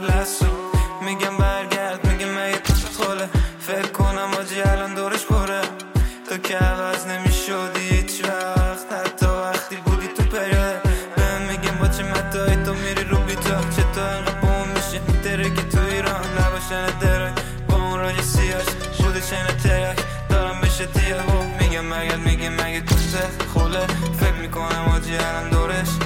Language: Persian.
لسو میگم برگرد، میگم مگه تو خوله. فکر کنم آجی الان دورش پره. تو که عوض نمیشدی هیچ وقت، حتی وقتی بودی تو پریه. بهم میگم با چه متایی تو میری رو بیتا، چطور اینقدر بوم میشه درکی تو ایران. نباشن درک با اون راج سیاش بوده چنه ترک دارم بشه دیگه. میگم مگه تو تخت خوله. فکر میکنم آجی الان دورش